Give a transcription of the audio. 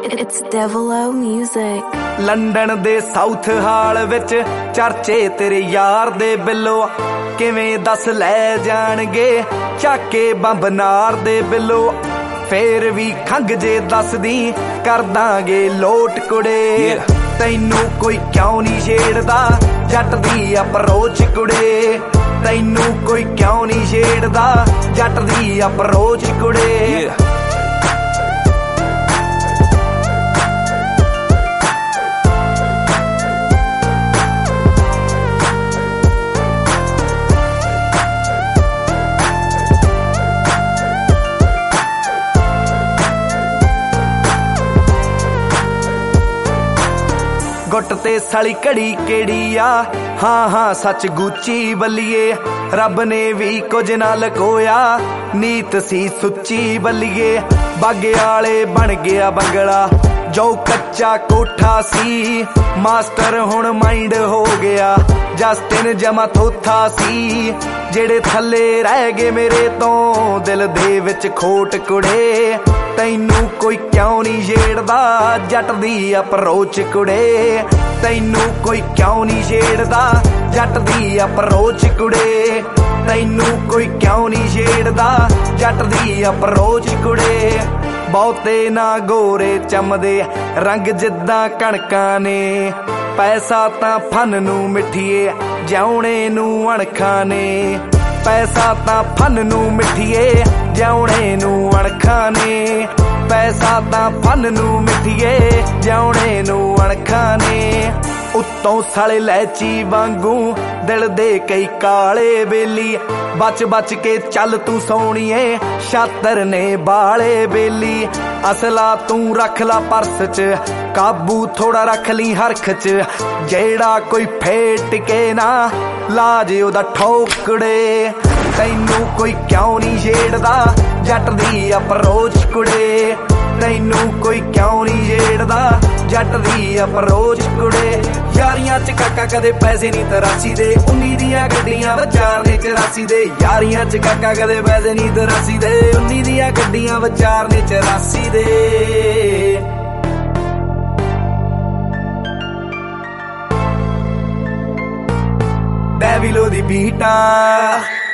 It's Devil O Music। London ਦੇ Southall ਵਿੱਚ ਚਰਚੇ ਤੇਰੇ ਯਾਰ ਦੇ ਬਿੱਲੋ, ਕਿਵੇਂ ਦੱਸ ਲੈ ਜਾਣਗੇ ਚਾਕੇ ਬੰਬ ਨਾਰ ਦੇ ਬਿੱਲੋ। ਫੇਰ ਵੀ ਖੰਗ ਜੇ ਦੱਸਦੀ ਕਰ ਦਾਂਗੇ ਲੋਟ ਕੁੜੇ, ਤੈਨੂੰ ਕੋਈ ਕਿਉਂ ਨਹੀਂ ਛੇੜਦਾ ਜੱਟ ਦੀ ਅਪਰੋਚ ਕੁੜੇ, ਤੈਨੂੰ ਕੋਈ ਕਿਉਂ ਨਹੀਂ ਛੇੜਦਾ ਜੱਟ ਦੀ ਅਪਰੋਚ ਕੁੜੇ। ਗੁੱਟ ਤੇ ਸਾਲੀ ਘੜੀ ਕਿਹੜੀ ਆ, ਹਾਂ ਹਾਂ ਸੱਚ ਗੁੱਚੀ ਬੱਲੀਏ, ਰੱਬ ਨੇ ਵੀ ਕੁਝ ਨਾ ਲਕੋਇਆ ਨੀਤ ਸੀ ਸੁੱਚੀ ਬੱਲੀਏ। ਬਾਗੇ ਵਾਲੇ ਬਣ ਗਿਆ ਬੰਗਲਾ ਜੋ ਕੱਚਾ ਕੋਠਾ ਸੀ, ਮਾਸਟਰ ਹੁਣ ਮਾਈਂਡ ਹੋ ਗਿਆ ਜਸਟਿਨ ਜਮਾ ਥੋਥਾ ਸੀ। ਜਿਹੜੇ ਥੱਲੇ ਰਹਿ ਗਏ ਮੇਰੇ ਤੋਂ ਦਿਲ ਦੇ ਵਿੱਚ ਖੋਟ ਕੁੜੇ, ਤੈਨੂੰ ਕੋਈ ਕਿਉਂ ਨਹੀਂ ਛੇੜਦਾ ਜੱਟ ਦੀ ਅਪਰੋਚ ਕੁੜੇ, ਤੈਨੂੰ ਕੋਈ ਕਿਉਂ ਨਹੀਂ ਛੇੜਦਾ ਜੱਟ ਦੀ ਅਪਰੋਚ ਕੁੜੇ, ਤੈਨੂੰ ਕੋਈ ਕਿਉਂ ਨਹੀਂ ਛੇੜਦਾ ਜੱਟ ਦੀ ਅਪਰੋਚ ਕੁੜੇ। ਬਹੁਤੇ ਨਾ ਗੋਰੇ ਚਮਦੇ ਰੰਗ ਜਿੱਦਾਂ ਕਣਕਾਂ ਨੇ, ਪੈਸਾ ਤਾਂ ਫਨ ਨੂੰ ਮਿੱਠੀਏ ਜਿਉਣੇ ਨੂੰ ਅਣਖਾਂ ਨੇ, ਪੈਸਾ ਤਾਂ ਫਨ ਨੂੰ ਮਿੱਠੀਏ ਜਿਉਣੇ ਨੂੰ ਅਣਖਾਂ ਨੇ, ਪੈਸਾ ਤਾਂ ਫਨ ਨੂੰ ਮਿੱਠੀਏ ਜਿਉਣੇ ਨੂੰ ਅਣਖਾਂ ਨੇ। ਉੱਤੋਂ ਸਾਲੇ ਲੈਚੀ ਵਾਂਗੂ ਦਿਲ ਦੇ ਕਈ ਕਾਲੇ ਬੇਲੀ, ਬਚ ਬਚ ਕੇ ਚੱਲ ਤੂੰ ਸੋਹਣੀਏ ਛਾਤਰ ਨੇ ਬਾਲੇ ਬੇਲੀ। ਅਸਲਾ ਤੂੰ ਰੱਖ ਲਾ ਪਰਸ ਚ, ਕਾਬੂ ਥੋੜਾ ਰੱਖ ਲਈ ਹਰਖ ਚ, ਜਿਹੜਾ ਕੋਈ ਫੇਟ ਕੇ ਨਾ ਲਾਜ ਉਹਦਾ ਠੋਕੜੇ, ਤੈਨੂੰ ਕੋਈ ਕਿਉਂ ਨਹੀਂ ਛੇੜਦਾ ਜੱਟ ਦੀ ਅਪਰੋਚ ਕੁੜੇ, ਤੈਨੂੰ ਕੋਈ ਕਿਉਂ ਨਹੀਂ ਛੇੜਦਾ ਜੱਟ ਦੀ ਅਪਰੋਚ ਕੁੜੇ। ਯਾਰੀਆਂ ਚ ਕਾਕਾ ਕਦੇ ਪੈਸੇ ਨਹੀਂ ਤਰਾਸੀ ਦੇ, 19 ਦੀਆਂ ਗੱਡੀਆਂ ਵਿਚਾਰ ਨੇ 84 ਦੇ, ਯਾਰੀਆਂ ਚ ਕਾਕਾ ਕਦੇ ਪੈਸੇ ਨਹੀਂ ਤਰਾਸੀ ਦੇ, 19 ਦੀਆਂ ਗੱਡੀਆਂ ਵਿਚਾਰ ਨੇ 84 ਦੇ। ਡੈਵਿਲ ਓ ਦੀ ਬੀਟਾਂ